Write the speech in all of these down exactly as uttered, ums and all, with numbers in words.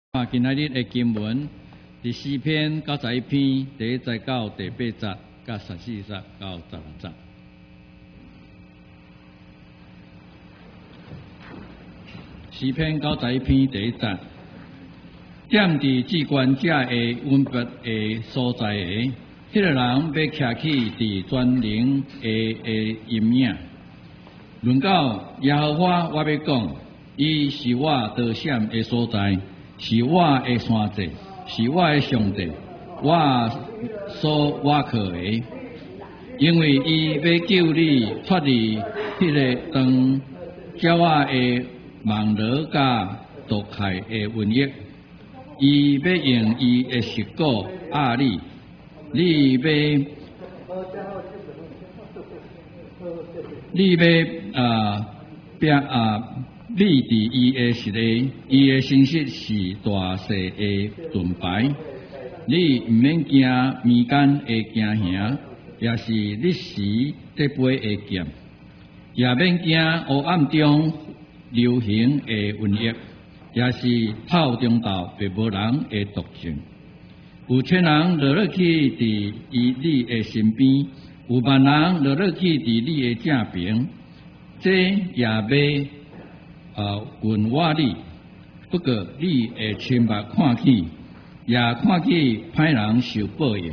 啊，今仔日的经文伫诗篇九十一篇第一节到第八节，甲十四节到十六节。诗篇九十一篇第一节，踮伫至高者的允拔的所在的，迄、那个人要徛起伫全能的的阴影。论到耶和华，我要讲，伊是我得闪的所在。是我的山寨，是我的上帝，我所倚靠的。因为伊要救你脱离迄个当鸟仔的网罗甲毒害的瘟疫。伊要用伊的舌骨压你，你要你要啊变啊。你伫伊的实力，伊的信息是大细的盾牌。你毋免惊民间的惊吓，也是历史得杯的剑，也免惊黑暗中流行的瘟疫，也是透中道别无人的毒性。有千人落落去伫伊你的身边，有万人落落去伫你的正边，这也要。啊，云我你，不过你会亲目看起，也看起歹人受报应。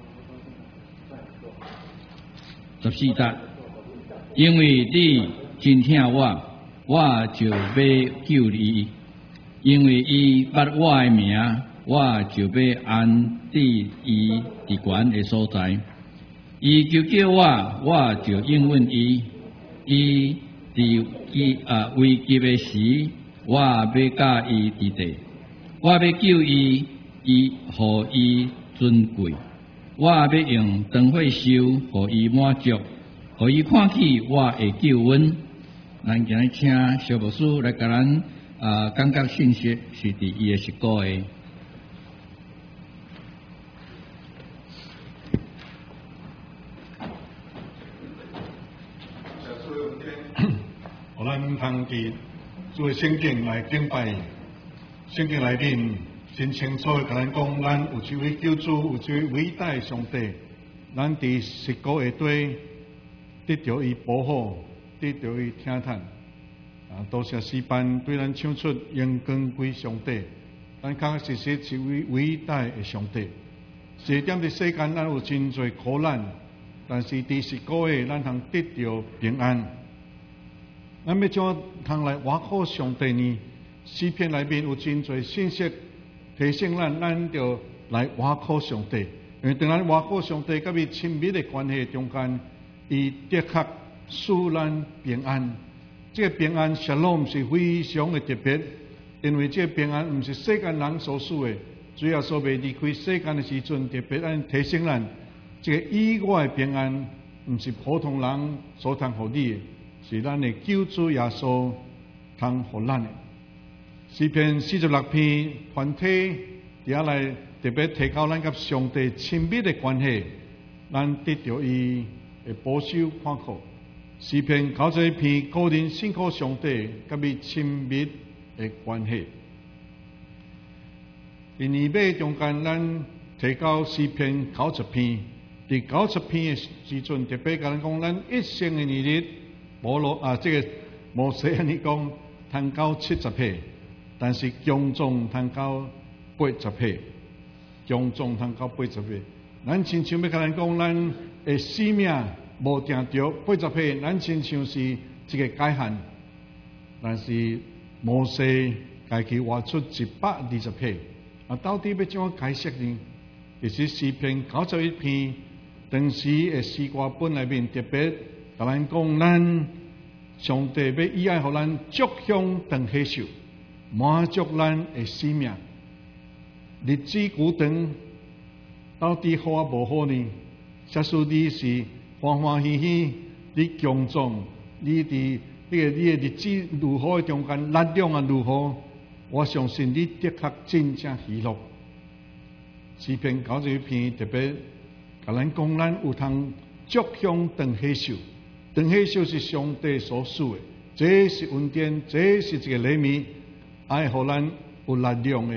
十四节，因为你真疼我，我就要救你；因为伊捌我的名，我就要安置伊伫悬的所在。伊求叫我，我就应允伊。伊伫伊啊危急的时，我要教伊伫地，我要救伊，伊互伊尊贵，我要用灯火烧，互伊满足，互伊看起我的救恩。咱今日请小牧师来甲咱啊讲解信息，是伫伊的舌骨的。 咱通伫做圣经来敬拜，圣经内面真清楚地甲咱讲，咱有一位救主，有一位伟大的上帝，咱伫舌骨下底得到伊保护，得到伊听叹。啊，多谢诗班对咱唱出荣光归上帝，咱确确实实是位伟大的上帝。是点伫世间，咱有真侪苦难，但是伫舌骨下，咱通得到平安。咱要怎通来倚靠上帝呢？诗篇内面有真侪信息提醒咱，咱就来倚靠上帝。因为当咱倚靠上帝甲伊亲密的关系中间，伊的确使咱平安。这个平安实拢是非常的特别，因为这个平安毋是世间人所属的。主要所未离开世间的时阵，特别咱提醒咱，这个意外的平安毋是普通人所通互你的。是咱的救主耶稣通互咱的。诗篇四十六篇全体伫遐来特别提高咱甲上帝亲密的关系，咱得到伊的保守看顾。诗篇九十一篇个人信靠上帝甲伊亲密的关系。第二尾中间，咱提高诗篇九十篇，伫九十篇的时阵特别甲咱讲，咱一生的年日。摩罗啊，这个摩西安尼讲，通到七十岁，但是强壮通到八十岁，强壮通到八十岁。咱亲像要甲咱讲，咱的生命无定着八十岁，咱亲像是一个界限。但是摩西家己活出一百二十岁，啊，到底要怎样解释呢？就是诗篇九十一篇当时的诗歌本内面特别。甲咱讲，咱上帝要以爱互咱足享长寿寿，满足咱的生命。日子久长，到底好啊无好呢？假使你是欢欢喜喜，你强壮，你伫你个你的日子如何的中间，力量啊如何？我相信你的确真正喜乐。诗篇九十一篇特别甲咱讲，咱有通足享长寿寿。长寿寿是上帝所赐的，这是恩典，这是一个礼物，爱互咱有力量的，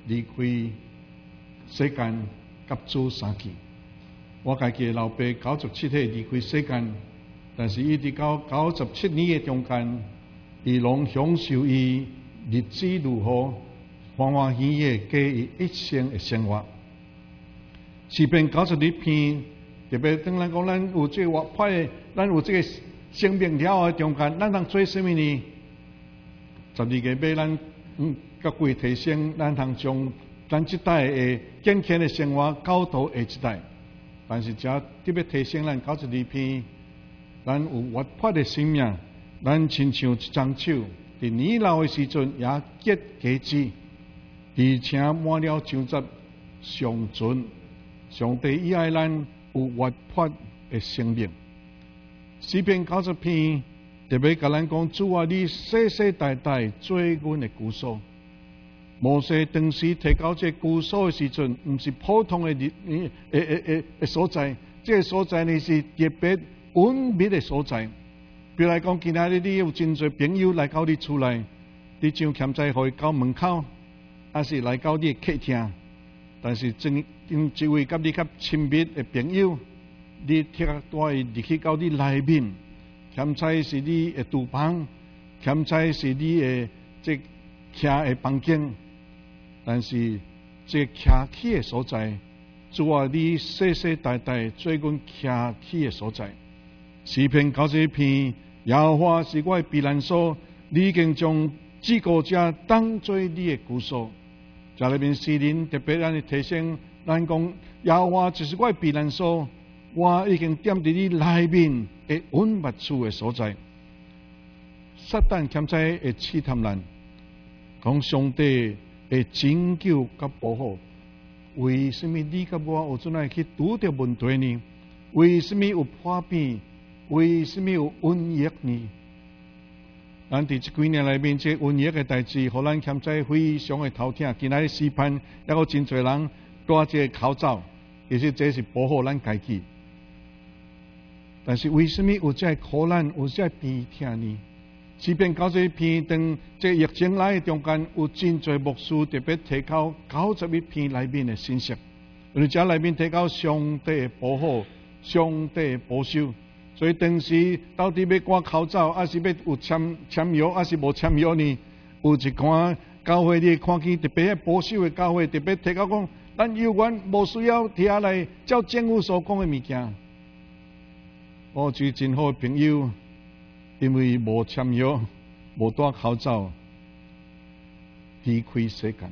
离开世间，甲主相见。我家己的老爸九十七岁离开世间，但是一直到九十七年的中间，伊拢享受伊日子如何欢欢喜喜过伊一生的生活。诗篇九十二篇，特别当咱讲咱有这活泼的，咱有这个生命了后中间，咱通做什么呢？十二个要咱嗯，各位提升，咱通将咱这代的健康的生活教导下一代。但是，只要特别提升咱九十二篇，咱有活泼的生命，咱亲像一张手，伫年老的时阵也结果子，而且满了长汁上准。上帝伊爱咱有活泼的生命。诗篇九十篇特别甲咱讲，主啊，你世世代代做阮的居所。摩西当时提到这居所的时阵，毋是普通的日诶诶诶诶所在，这个所在呢是特别隐秘的所在。比如来讲，今仔日你有真侪朋友来到你厝内，你就欠债互伊到门口，还是来到你的客厅。但是真因一位甲你较亲密的朋友，你贴带伊入去到你内面，欠债是你的厨房，欠债是你的这徛的房间，但是这徛起的所在，主啊，你世世代代做阮徛起的所在。诗篇九十一篇，耶和华是我的避难所，你已经将至高者当作你的居所。在里面诗人特别咱提醒咱讲，耶和华就是我的避难所，我已经踮伫你内面的隐密处的所在。撒旦欠债会试探咱，讲上帝会拯救甲保护。为什么你甲我有阵来去拄着问题呢？为什么有破病？为什么有瘟疫呢？咱伫这几年内面，这瘟疫的代志，互咱欠债非常的头痛。今仔日视频，也有真侪人戴这个口罩，其实这是保护咱家己。但是为什么有这苦难、有这病痛呢？诗篇九十一篇，当这疫情来的中间，有真侪牧师特别提到九十一篇内面的信息，而且内面提到上帝的保护、上帝的保守。所以当时到底要挂口罩，还是要有签签约，还是无签约呢？有一寡教会你看见特别保守的教会，特别提到讲，咱有关无需要摕下来照政府所讲的物件。我有真好的朋友，因为无签约、无戴口罩，离开世间。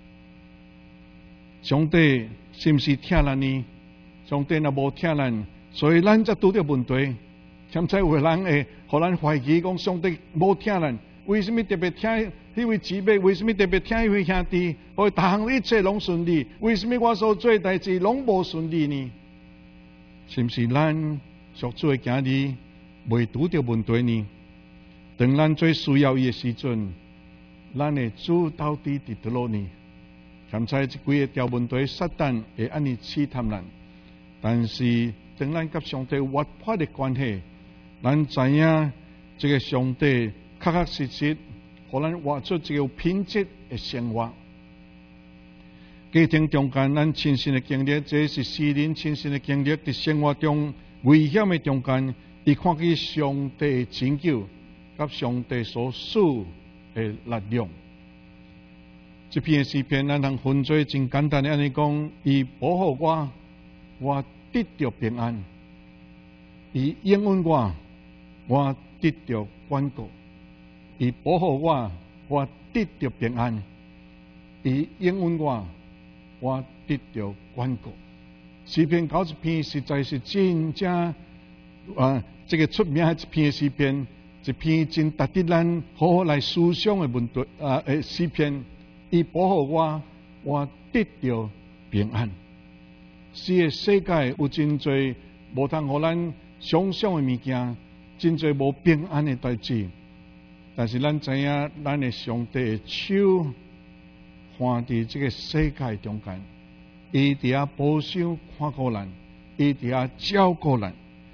上帝是毋是疼咱呢？上帝若无疼咱，所以咱才拄着问题。现在有人会互咱怀疑讲上帝无疼咱，为什么特别疼迄位姊妹？为什么特别疼迄位兄弟？互逐项一切拢顺利？为什么我所做代志拢无顺利呢？是毋是咱属主的行日未拄着问题呢？当咱最需要伊的时阵，咱的主到底伫倒落呢？现在这几个条问题，撒旦会安尼试探咱，但是当咱甲上帝活泼的关系，咱知影这个上帝确确实实，互咱活出一个有品质的生活。家庭中间，咱亲身的经历，这是诗人亲身的经历，伫生活中危险的中间，伊看见上帝的拯救，甲上帝所赐的力量。这篇诗篇，咱通分做真简单的安尼讲，伊保护我，我得着平安；伊应允我，我得着关顾；伊保护我，我得着平安；伊应允我，我得着关顾。诗篇九十篇实在是真正啊，这个出名的一篇诗篇，一篇真值得咱好好来思想的问题啊！诶，诗篇，伊保护我，我得着平安。是个世界有真侪无通互咱想象的物件，真侪无平安的代志。但是咱知影，咱的上帝的手放伫这个世界中间，伊伫遐保守看顾咱，伊伫遐照顾咱。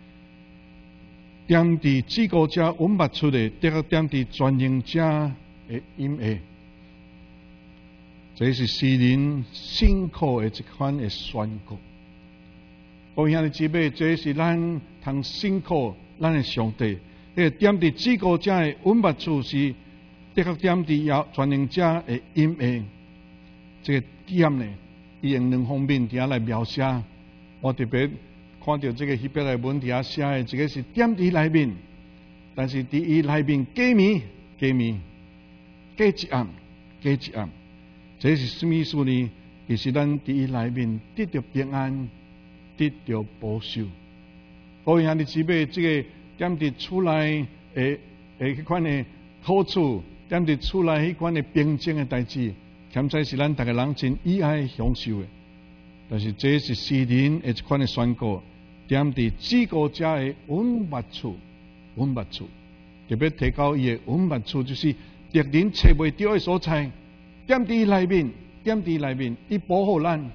踮伫至高者稳密处的，得个踮伫全能者的荫下。 这是世人辛苦的一款的宣告。各位兄弟姊妹，这是咱通辛苦咱的上帝。迄个点伫至高者的稳密处是，的确点伫要全能者的隐下。这个点呢，伊用两方面伫遐来描写。我特别看到这个希伯来文伫遐写的，一个是点伫内面，但是伫伊内面加暝加暝加一暗加一暗。这是什么意思呢？其实咱伫伊内面得到平安，得到保守。各位兄弟姊妹，这个点伫厝内诶诶迄款的好处，点伫厝内迄款的平静的代志，欠在是咱逐个人真喜爱享受的。但是这是世人的一款的宣告，点伫至高者的稳密处，稳密处，特别提到伊的稳密处，就是敌人找袂到的所在。点伫内面，点伫内面，伊保护咱，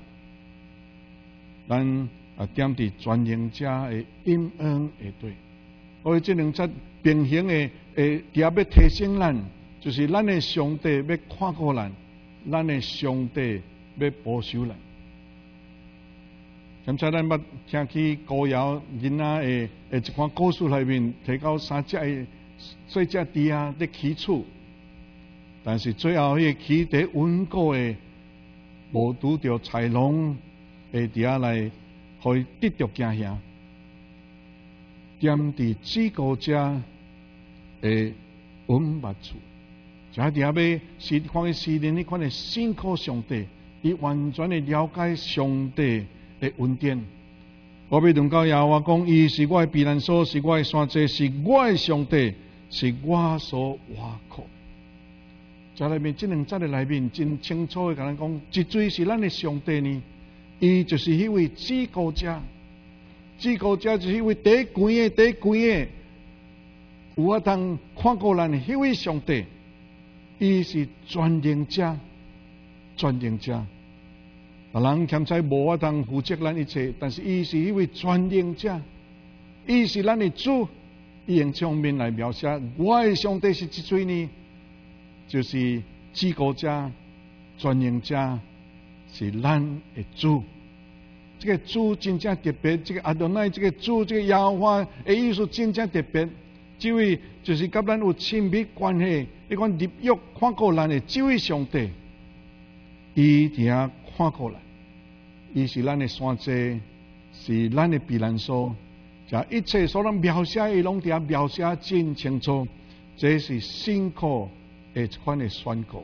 咱啊点伫全能者的恩恩下底。所以这两则平行的诶，第二要提醒咱，就是咱的上帝要看顾咱，咱的上帝要保守咱。刚才咱捌听起歌谣囡仔诶诶一款故事内面提到三只诶细只猪啊在起厝。但是最后，迄个起在稳固诶，无拄着豺狼会伫遐来，互伊得着惊吓。点伫至高者诶稳密处，就伫遐要是看个世人迄款诶辛苦上帝，伊完全诶了解上帝诶恩典。我要论到耶和华讲，伊是我诶避难所，是我诶山寨，是我诶上帝，是我所倚靠。在内面，这两节的内面真清楚的，甲咱讲，一嘴是咱的上帝呢，伊就是迄位至高者，至高者就是迄位第一关的、第一关的，有法通看顾咱的迄位上帝，伊是全能者，全能者。别人欠在无法通负责咱一切，但是伊是迄位全能者，伊是咱的主，伊用这方面来描写，我的上帝是一嘴呢。就是至高者、全能者是咱的主。这个主真正特别，这个阿多奈，这个主，这个耶和华的意思真正特别。这位就是甲咱有亲密关系，一款立约看顾咱的这位上帝，伊伫遐看顾咱，伊是咱的山寨，是咱的避难所。将一切所能描写的，拢伫遐描写真清楚。这是辛苦诶，一款诶宣告，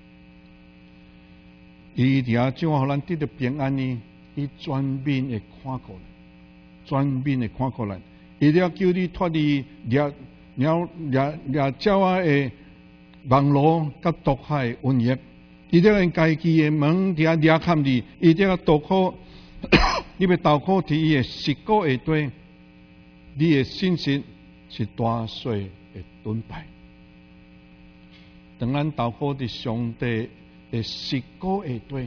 伊伫遐怎互咱得到平安呢？伊全面会看顾咱，全面会看顾咱。伊了叫你脱离掠鸟掠掠鸟啊诶网络甲毒害瘟疫，伊了用家己诶门伫遐掠砍你，伊了渡口，你要渡口伫伊诶石膏下底，你诶信心是大水诶盾牌。当咱祷告伫上帝的石膏下底，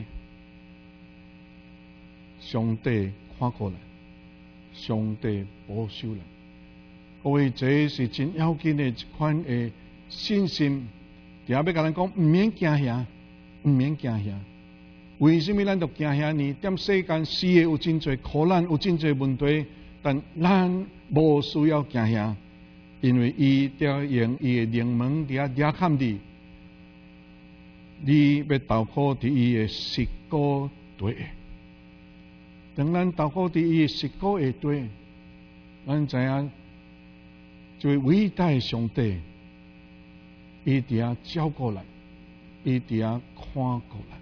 上帝看顾咱，上帝保守咱。各位，这是真要紧的一款的信心。第二要甲咱讲，毋免惊吓，毋免惊吓。为什么咱着惊吓呢？踮世间是的有真侪苦难，有真侪问题，但咱无需要惊吓，因为伊要用伊的灵门伫遐掠砍你。你要祷告伫伊的石膏底下，当咱祷告伫伊的石膏下底，咱知影，这位伟大的上帝，伊伫遐照顾咱，伊伫遐看顾咱。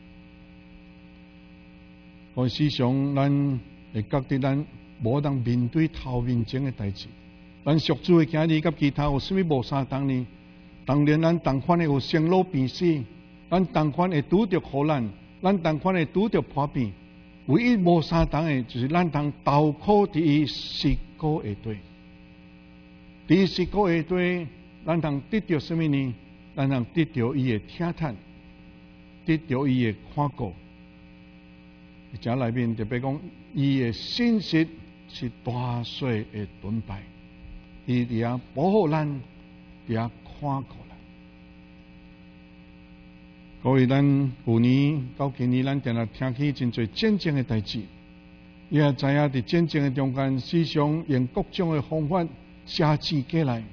我时常咱会觉得咱无当面对头面前的代志，咱属主的今日甲其他有啥物无相同呢？当然，咱同款的有生老病死。咱同款会拄着苦难，咱同款会拄着破病，唯一无相同的，就是咱通投靠伫伊石膏下底。伫伊石膏下底，咱通得到什么呢？咱通得到伊的听叹，得到伊的看顾。而且内面特别讲，伊的信实是大水的盾牌，伊伫遐保护咱，伫遐看顾。 各位，咱去年到今年，咱定定听起真侪战争的代志，也知影伫战争的中间，时常用各种的方法写字过来。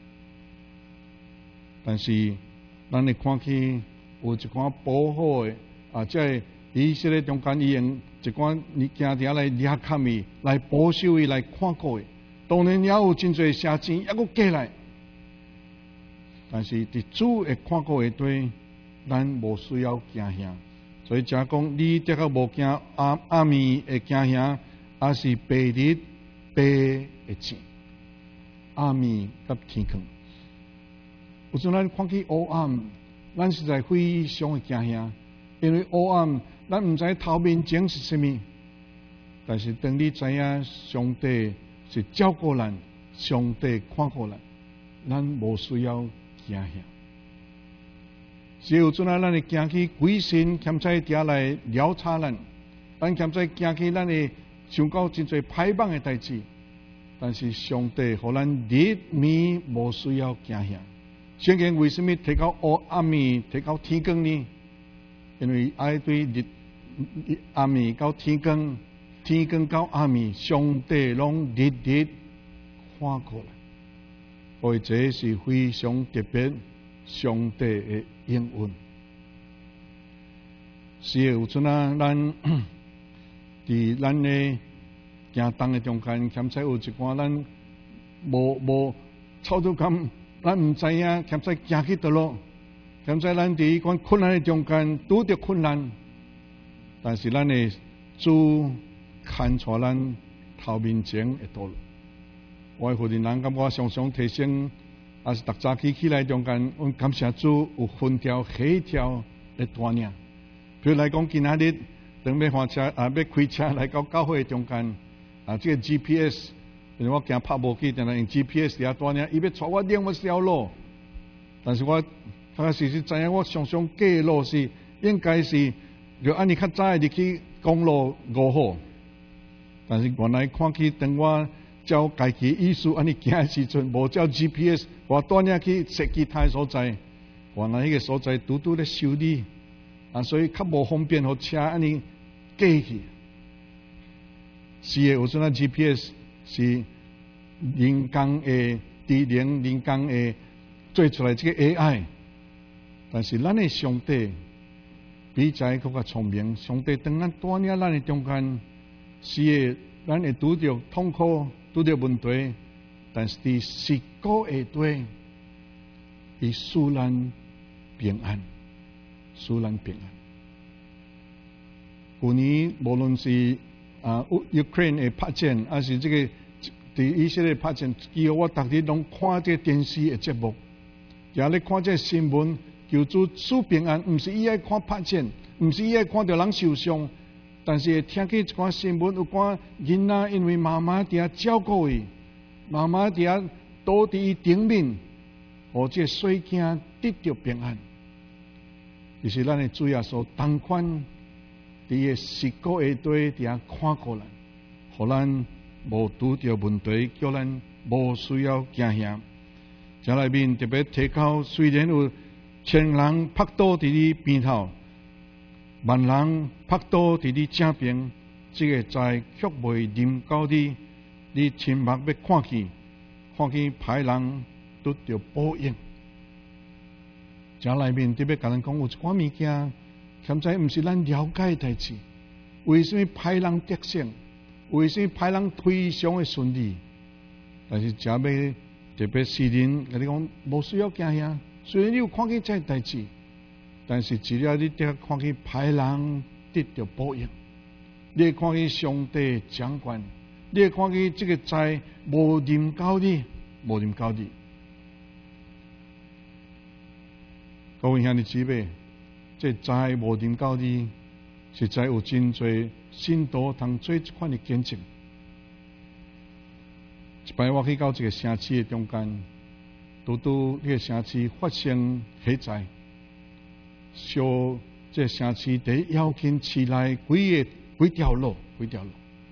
但是，咱会看起有一款保护的啊，即个以色列中间伊用一款物件条来掠砍伊，来保守伊，来看顾伊。当然也有真侪写字抑阁过来，但是伫主会看顾下底。咱无需要惊吓，所以才讲你这个无惊阿阿面会惊吓，也是白日白会醒，阿面甲天光。有时咱看起黑暗，咱实在非常的惊吓，因为黑暗咱毋知头面前是啥物。但是当你知影上帝是照顾咱，上帝看顾咱，咱无需要惊吓。是有阵啊，咱会惊起鬼神兼在底下来撩查咱，咱兼在惊起咱会想到真侪歹梦的代志。但是上帝互咱日暝无需要惊吓。圣经为什么提到黑暗暝，提到天光呢？因为爱对日暗暝到天光，天光到暗暝，上帝拢日日看过来。所以这是非常特别，上帝的应允。是有阵啊，咱伫咱的行动的中间，兼且有一寡咱无无操作感，咱毋知影，兼且行去倒落，兼且咱伫迄款困难的中间拄着困难，但是咱的主看出咱头面前的道路。我的福人人感觉常常提醒。也是逐早起起来中间，阮感谢主有分条黑条的带领。比如来讲，今仔日当要换车啊，要开车来到教会中间啊，这个 G P S， 因为我惊拍无去，定定用 G P S 来带领，伊要带我另外一条路。但是我确确实实知影，我常常过的路是应该是就按你较早入去公路五号。但是原来看起当我照家己意思安尼行的时阵，无照 G P S， 我带领去设计台所在，原来迄个所在拄拄咧修理，啊，所以较无方便，互车安尼过去。是诶，有阵啊 G P S 是人工诶智能，人工诶做出来这个 A I， 但是咱诶上帝比在更较聪明，上帝当咱带领咱诶中间，是诶，咱会拄着痛苦。拄着问题，但是伫事故下底，伊使咱平安，使咱平安。去年无论是啊 Ukraine 的拍战，还是这个伫以色列拍战，几乎我逐日拢看这电视的节目，也咧看这新闻，求主使平安，毋是伊爱看拍战，毋是伊爱看到人受伤。但是听起一寡新闻，有寡囡仔因为妈妈伫遐照顾伊，妈妈伫遐倒伫伊顶面，互这小囝得到平安。就是咱的主耶稣同款伫个事故下底伫遐看过咱，互咱无拄着问题，叫咱无需要惊吓。这内面特别提到，虽然有千人拍倒伫你边头。万人拍倒伫你正边，这个灾却袂临到你，你亲目要看去，看去歹人得到报应。这内面特别甲咱讲有一寡物件，现在毋是咱了解的代志。为什么歹人得胜？为什么歹人非常的顺利？但是这要特别世人甲你讲，无需要惊吓。虽然你有看见这代志。但是，只要你得看见歹人得到报应，你看见上帝掌管，你看见这个灾无临到你，无临到你。各位兄弟姊妹，这灾无临到你，实在有真侪信徒通做这款的见证。一摆我去到一个城市的中间，拄拄那个城市发生火灾。烧这城市第要紧市内几个几条路，几条路，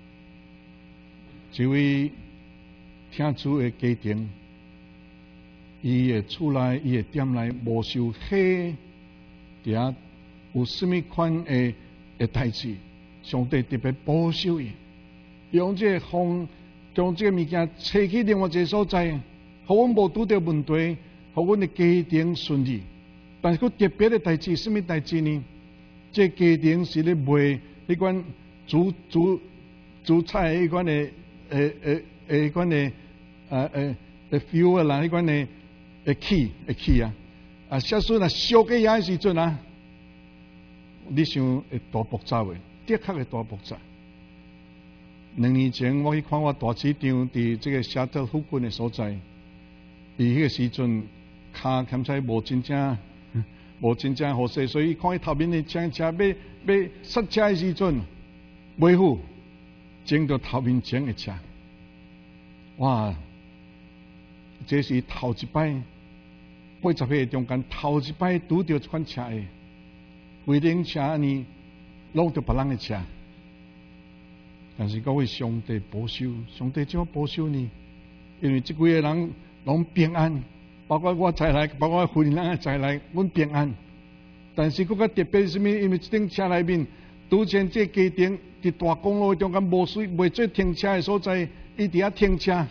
一位听主的家庭，伊的厝内，伊的店内无受火，伫遐有什么款的的代志，上帝特别保守伊，用这个风将这个物件吹去另外一个所在，互阮无拄到问题，互阮的家庭顺利。但是，佫特别的代志，什么代志呢？这家庭是咧卖迄款煮煮煮菜迄款的诶诶诶迄款的啊诶诶 fuel 啦，迄款的诶气诶气啊！啊，小孙啊，烧鸡鸭的时阵啊，你想会大爆炸未？的确会大爆炸。两年前我去看我大市场伫这个沙特附近的所在，伊迄个时阵骹欠在无真正无真正好势，所以看伊头面的车车要要刹车的时阵，袂好，整到头面前的车，哇！这是头一摆。八十岁中间头一摆拄到这款车的，规辆车安尼落到别人的车，但是各位上帝保守，上帝怎么保守呢？因为这几个人拢平安，包括我在内，包括婚人也在内，阮平安。但是佫较特别是什么？因为这辆车内面拄前这家庭伫大公路中间无水袂做停车的所在，伊伫遐停车。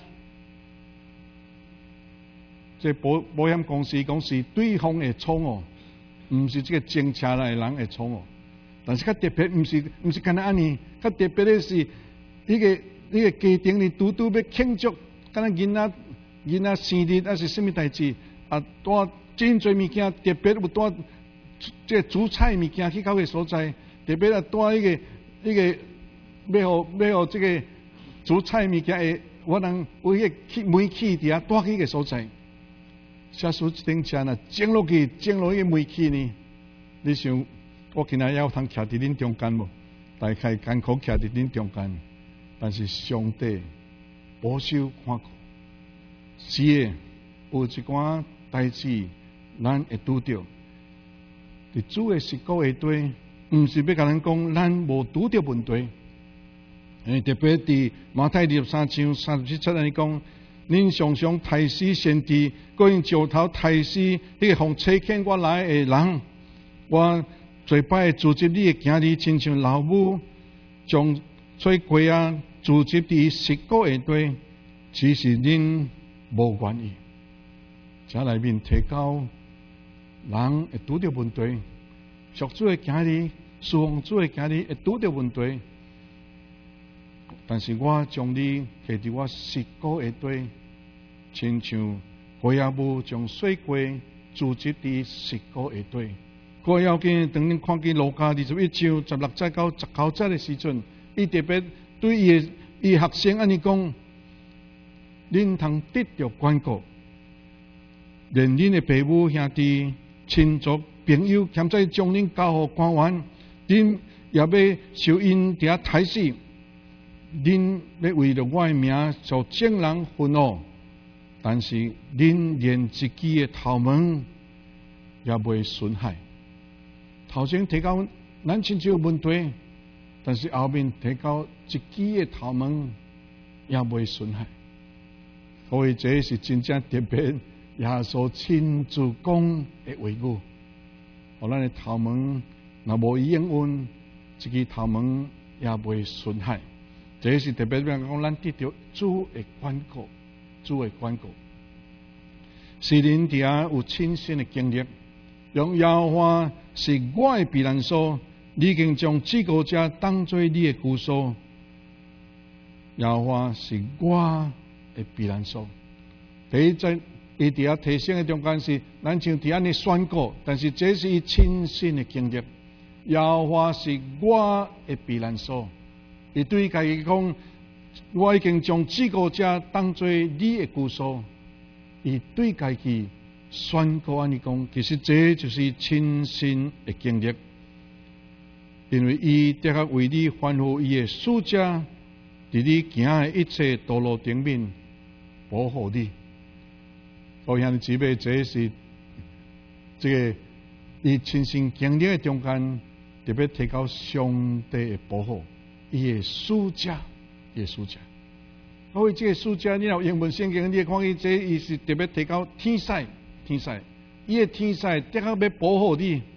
这保保险公司讲是对方的错哦，唔是这个争车来的人的错哦。但是较特别，唔是唔是干那安尼，较特别的是，迄个迄个家庭里拄拄要庆祝，干那囡仔囡仔生日还是什么代志啊？带真侪物件，特别有带这个煮菜物件去到个所在，特别啊带迄个迄个要互要互这个煮菜物件的，我人有迄个气煤气伫遐带去个所在。下属这辆车呢，整落去，整落去煤气呢？你想，我今仔要通徛伫恁中间无？大概艰苦徛伫恁中间，但是上帝保守看顾，是诶，有一寡代志咱会拄着。伫主诶十个下底，毋是要甲咱讲咱无拄着问题。诶，特别伫马太二十三章三十七节安尼讲。恁常常提死先知，各用石头提死迄个互欺骗我来的人。我最摆会组织你的行李，亲像老母将水鸡啊组织伫十个下底，其实恁无愿意。这内面提高人会拄着问题，属主的行李、侍奉主的行李会拄着问题。但是我将你摕伫我十个下底，亲像鸡仔母将水鸡组织伫十个下底。个要紧，当恁看见路加二十一章十六节到十九节的时阵，伊特别对伊的伊学生安尼讲：恁通得着关顾，连恁的父母兄弟、亲族、朋友，兼在将恁交互官员，恁也要受因伫遐抬死。恁要为了我的名，受众人愤怒，但是恁连自己的头毛也袂损害。头前提到咱亲像有问题，但是后面提到自己的头毛也袂损害。所以这是真正特别耶稣亲自讲的话语。互咱的头毛若无应允，自己头毛也袂损害。这是特别要讲，咱得到主的关顾，主的关顾。是恁伫遐有亲身的经历，用耶和华是我的避难所，你已经将至高者当作你的居所。耶和华是我的避难所。第一在伊伫遐提醒的中间是，咱像伫遐尼宣告，但是这是伊亲身的经历。耶和华是我的避难所。伊对家己讲，我已经将至高者当作你的居所。伊对家己宣告安尼讲，其实这就是亲身的经历，因为伊的确为你吩咐伊的使者，伫你行的一切道路顶面保护你。所以兄弟姊妹，这是这个伊亲身经历的中间，特别提到上帝的保护。伊的使者，伊的使者，所以这个使者，你若英文圣经，你看伊这伊是特别提到天使，天使，伊的天使的确要保护你，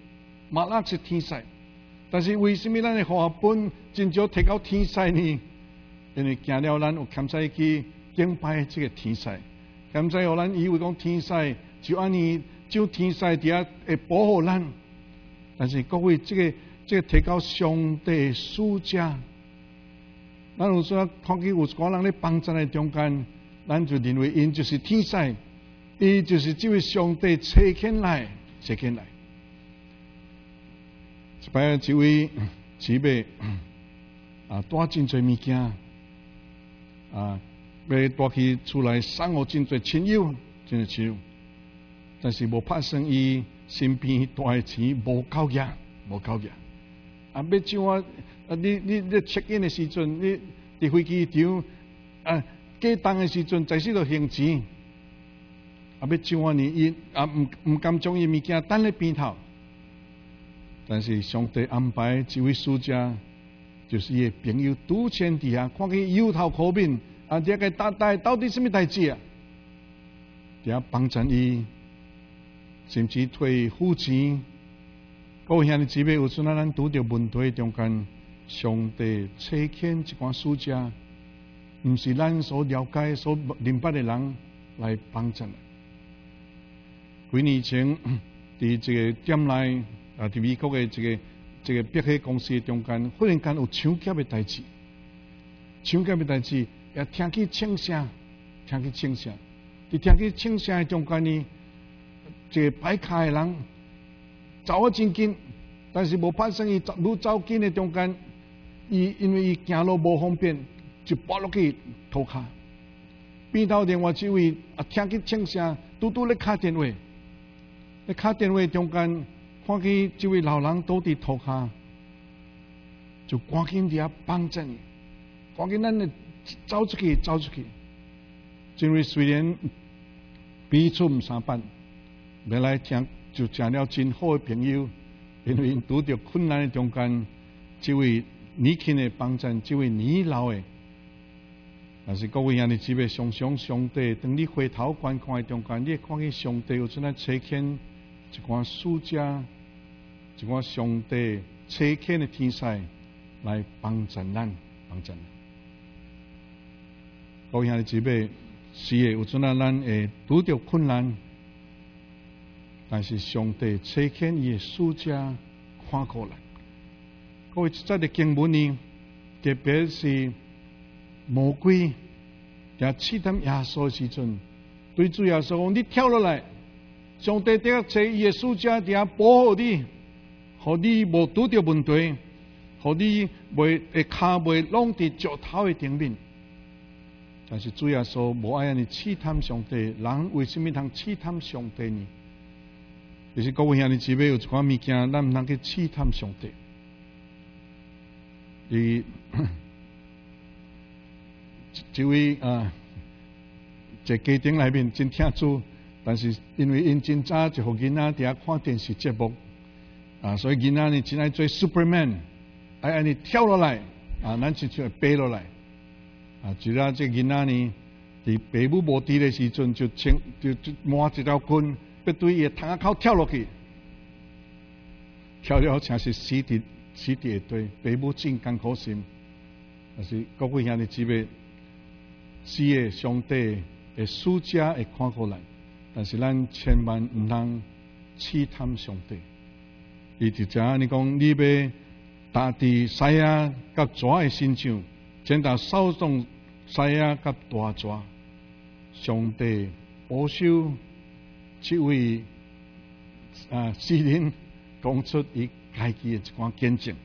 马拉是天使，但是为什么咱的花本真少提到天使呢？因为行了咱有欠债去敬拜这个天使，欠债互咱以为讲天使就安尼，就天使伫遐会保护咱。但是各位，这个这个提到上帝使者，咱有时候看见有一个人咧帮助的中间，咱就认为因就是天使，伊就是这位上帝差遣来，差遣来。一摆一位姊妹啊，带真侪物件啊，要带去厝内送互真侪亲友，真侪亲友，但是无拍算伊身边带的钱无够额，无够额。啊，要怎啊？啊，你你你 check in 的时阵，你伫飞机场啊，过冬的时阵，在时就还钱。啊，要怎啊呢？伊啊，唔唔敢将伊物件等咧边头。但是上帝安排这位使者，就是伊的朋友拄前伫遐，看见忧头苦面，啊，这个大大到底什么代志啊？伫遐帮助伊，甚至退付钱。各位兄弟姊妹，有阵啊，咱拄着问题中间，上帝差遣一寡使者，唔是咱所了解、所明白的人来帮助。几年前，伫这个店内。啊！伫美国的这个这个碧海公司中间，忽然间有抢劫的代志，抢劫的代志也听见枪声，听见枪声，伫听见枪声的中间呢，这个摆卡的人走啊真紧，但是无发生伊愈走紧的中间，伊因为伊行路无方便，就爬落去涂骹。边头另外一位啊，听见枪声，拄拄咧敲电话，咧敲电话中间。看见这位老人倒伫涂骹，就赶紧伫遐帮助伊，赶紧咱走出去，走出去。因为虽然彼此唔相伴，未来听就成了真好的朋友，因为拄着困难的中间，这位年轻的帮助，这位年老的，但是各位兄弟姊妹，常常上帝当你回头观看的中间，你会看见上帝有阵啊差遣一寡使者。一个上帝差遣的天使来帮助咱，帮助咱。各位兄弟姊妹，是的，有阵啊，咱会拄着困难，但是上帝差遣伊的使者看过来。各位，这的经文呢，特别是魔鬼也试探耶稣的时阵，对主耶稣讲：“你跳落来，上帝得差伊的使者伫遐保护你。”互你无拄着问题，互你袂会骹袂拢伫石头的顶面。但是主耶稣无爱安尼试探上帝，人为什么通试探上帝呢？就是各位兄弟姊妹有一款物件，咱毋通去试探上帝。伊这位啊，在家庭内面真听主，但是因为因真早就互囡仔伫遐看电视节目。啊，所以囡仔呢，真爱做 Superman， 爱安尼跳落来，啊，咱就就飞落来，啊，直到这囡仔呢，伫爸母无伫的时阵，就穿就就摸一条棍，要对伊头壳口跳落去，跳了真是死伫死伫下底，爸母真艰苦心。但是各位兄弟姊妹，是的，上帝的使者会看过来，但是咱千万唔通试探上帝。伊就知影你讲，你要打伫狮仔甲蛇的身上，先打扫动狮仔甲大蛇。上帝保守这位啊诗人讲出伊家己的一款见证。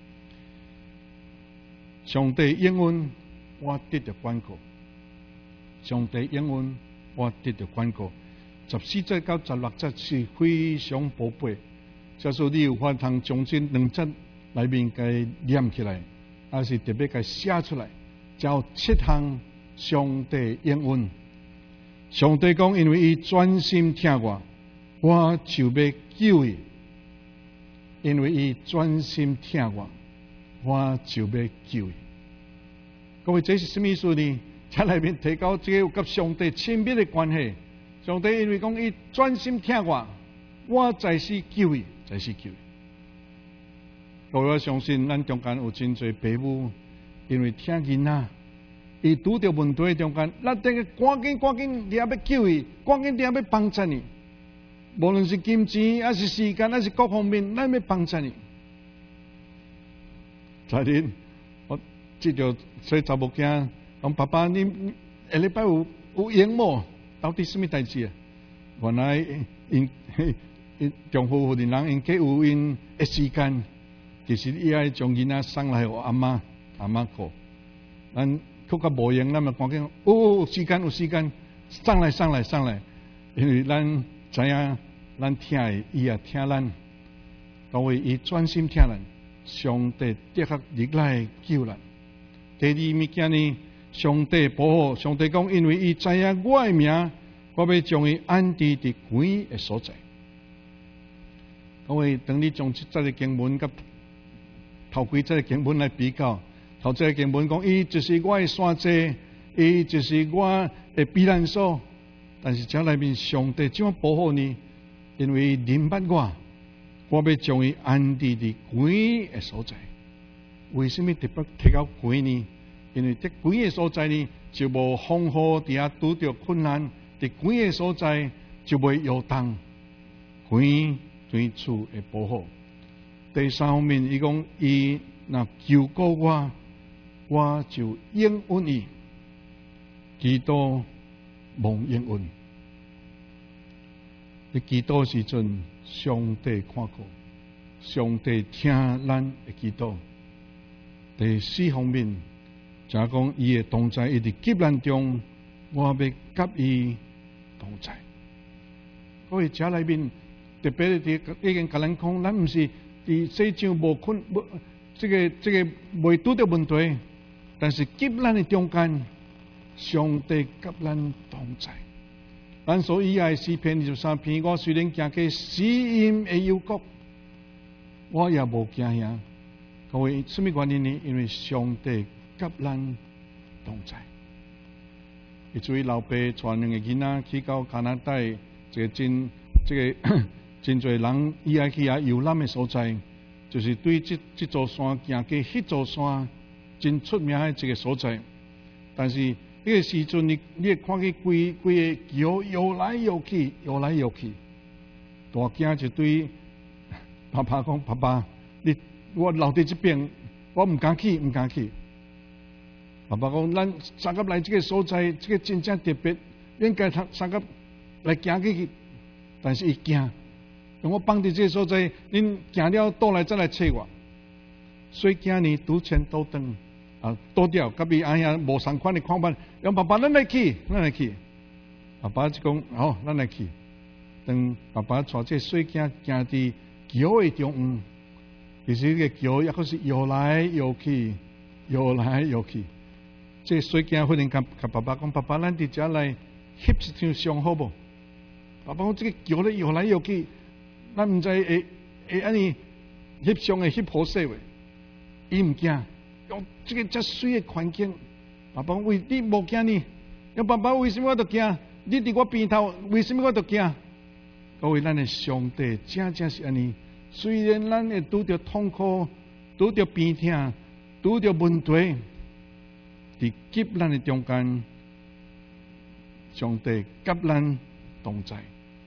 上帝应允我得到关顾，上帝应允我得到关顾。十四节到十六节是非常宝贝。假说你有法通将这两节内面给念起来，还是特别给写出来，叫七项上帝应允。上帝讲，因为伊专心听我，我就要救伊；因为伊专心听我，我就要救伊。各位，这是什么意思呢？这内面提到这个有跟上帝亲密的关系。上帝因为讲伊专心听我，我才是救伊。才是救伊。 各位相信，咱中间有真侪父母，因为听囡仔，伊拄着问题中间，咱得赶紧赶紧伫遐要救伊，赶紧伫遐要帮助伊。无论是金钱，还是时间，还是各方面，咱要帮助伊。昨日我接着说查某囝，讲爸爸，你下礼拜有有闲无？到底什么代志啊？原来因因丈夫或者人因计有因的时间，其实伊爱将囡仔送来互阿妈阿妈顾。咱去到无闲，咱咪赶紧哦，有时间有时间，送来送来送来，因为咱知影，咱听的伊也听咱，各位伊专心听咱。上帝的确入来救咱。第二物件呢，上帝保护，上帝讲，因为伊知影我的名，我要将伊安置伫贵的所在。各位，当你将这个经文甲头几这个经文来比较，头这个经文讲，伊就是我的山寨，伊就是我的避难所。但是这内面上帝怎样保护你？因为伊明白我。我要将伊安置伫贵的所在。为什么特别提到贵呢？因为伫贵的所在呢，就无风雨伫遐拄着困难；伫贵的所在就袂摇动。贵对厝的保护。第三方面，伊讲伊若救过我，我就应允伊。基督蒙应允。你祈祷时阵。上帝看顾，上帝听咱的祈祷。第四方面，就係講伊的同在，伊伫急難中，我要甲伊同在。各位家內面特別啲已經甲咱講，咱唔是伫世上無困，無這個這個未拄到問題，但是急難的中間，上帝甲咱同在。咱所以愛詩篇二十三篇，我雖然行過死蔭的幽谷，我也無驚嚇。各位，什麼原因呢？因為上帝甲咱同在。以至於老爸帶兩個囡仔去到加拿大，一個真這個真濟人伊愛去遐遊覽的所在，就是對這這座山行過迄座山真出名的一個所在，但是。那個時陣，你你會看見規規個橋搖來搖去，搖來搖去。大囝就對爸爸講：爸爸，你我留喺這邊，我唔敢去，唔敢去。爸爸講：咱三個來這個所在，這個真正特別，應該三個來行去。但是伊驚，我放喺這個所在，恁行了倒來再來找我。所以今年拄前拄轉。啊，倒掉，甲伊安遐無相款的看法，讓爸爸咱來去，咱來去。爸爸就講：好，咱來去。當爸爸帶這細囝行佇橋的中央，其實個橋抑閣是搖來搖去，搖來搖去。這細囝忽然甲甲爸爸講：爸爸，咱佇遮來翕一張相好無？爸爸講：這個橋咧搖來搖去，咱毋知會會安尼翕相會翕好勢未？伊毋驚。用這個遮水的環境，爸爸為你無驚呢？用爸爸為什麼我都驚？你佇我邊頭，為什麼我都驚？各位，咱的上帝真正是安尼。雖然咱會拄着痛苦，拄着病痛，拄着問題，佇急難的中間，上帝甲咱同在。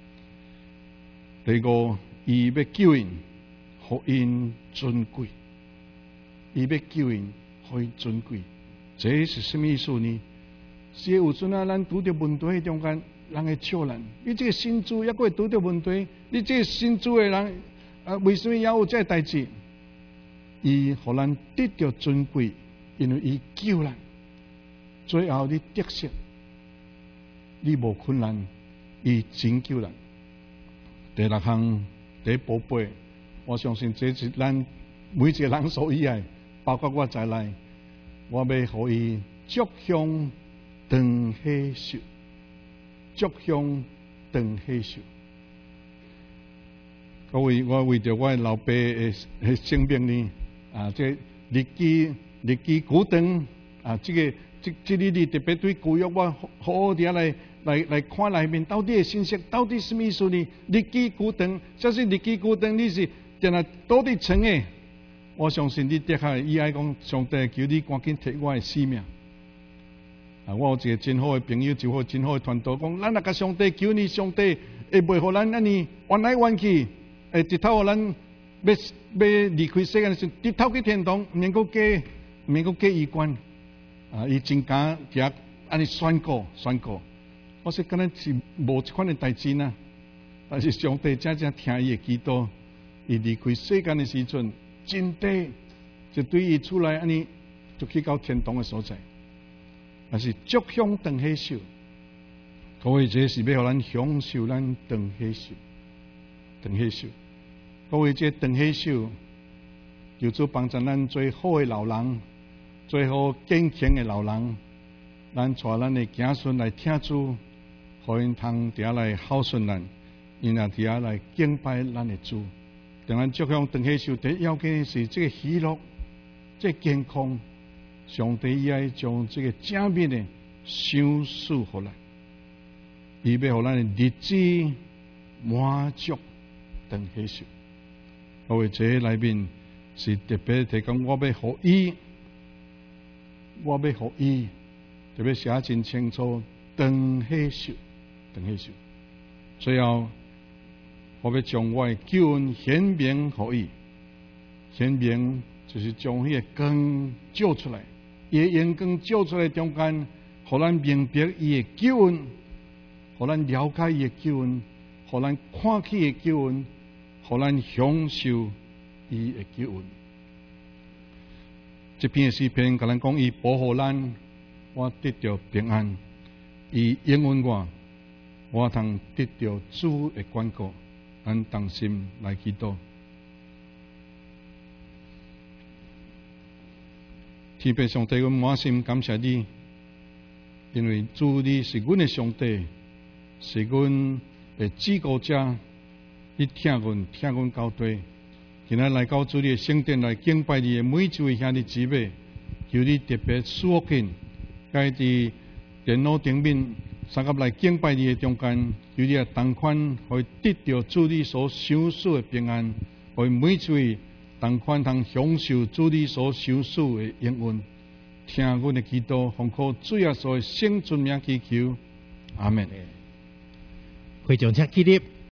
第五，伊要救人，互因尊貴。伊要救人，互伊尊貴，這是什麼意思呢？是有陣啊，咱拄着問題中間，人會笑咱。你這個信主抑閣會拄着問題，你這個信主的人，啊，為什麼也有這個代志？伊互咱得到尊貴，因為伊救咱。最後你得勝，你無困難，伊拯救咱。第六項，第寶貝，我相信這是咱每一個人所以愛。包括我在內，我要互伊祝向長歲壽，祝向長歲壽。各位，我為着我老爸的生命呢，啊，這日記日記古長啊，這個這這裡裡特別對舊約我好好地來來來看裡面到底的信息，到底什麼意思呢？日記古長，這是日記古長，你是在那到底成誒？ 我相信你跌下来，伊爱讲上帝求你赶紧摕我的性命。啊，我有一个真好的朋友，就好真好的传道，讲咱若甲上帝求你，上帝会袂互咱安尼冤来冤去，会直透互咱要要离开世界的时候，直透去天堂，毋免阁加，毋免阁加医官。啊，伊真敢遐安尼宣告宣告。我说敢若是无即款的代志呢，但是上帝真正听伊的祈祷，伊离开世间的时阵，真地就对伊出来安尼，就去到天堂的所在。但是祝向长喜寿，各位这是要互咱享受咱长喜寿，长喜寿。各位这长喜寿，求主帮助咱最好的老人，最好坚强的老人，咱带咱的子孙来听主，互因通伫遐来孝顺咱，因也伫遐来敬拜咱的主。当咱祝向长喜寿，第一要紧的是这个喜乐，这个健康。上帝伊爱将这个正面的赏赐互咱，伊要互咱的日子满足长喜寿。各位这内面是特别提讲，我要互伊，我要互伊，特别写真清楚，长喜寿，长喜寿。最后，我要将我的救恩显明互伊，显明就是将迄个光照出来。伊的阳光照出来中间，互咱明白伊的救恩，互咱了解伊的救恩，互咱看起伊的救恩，互咱享受伊的救恩。这篇诗篇甲咱讲，伊保护咱，我得到平安；伊应允我，我通得到主的管顾。咱同心来祈祷。天父上帝，我满心感谢你，因为主你是阮的上帝，是阮的至高者，你听阮听阮交代。今仔来到主你的圣殿来敬拜你的每一位兄弟姊妹，求你特别赐福紧，在伫电脑顶面三甲来敬拜你的中间，求你也同款可以得到主你所赏赐的平安，可以每一位。同款通享受主你所赏赐的应允，听阮的祈祷，奉靠主耶稣的圣尊名祈求，阿门。 会长请起立。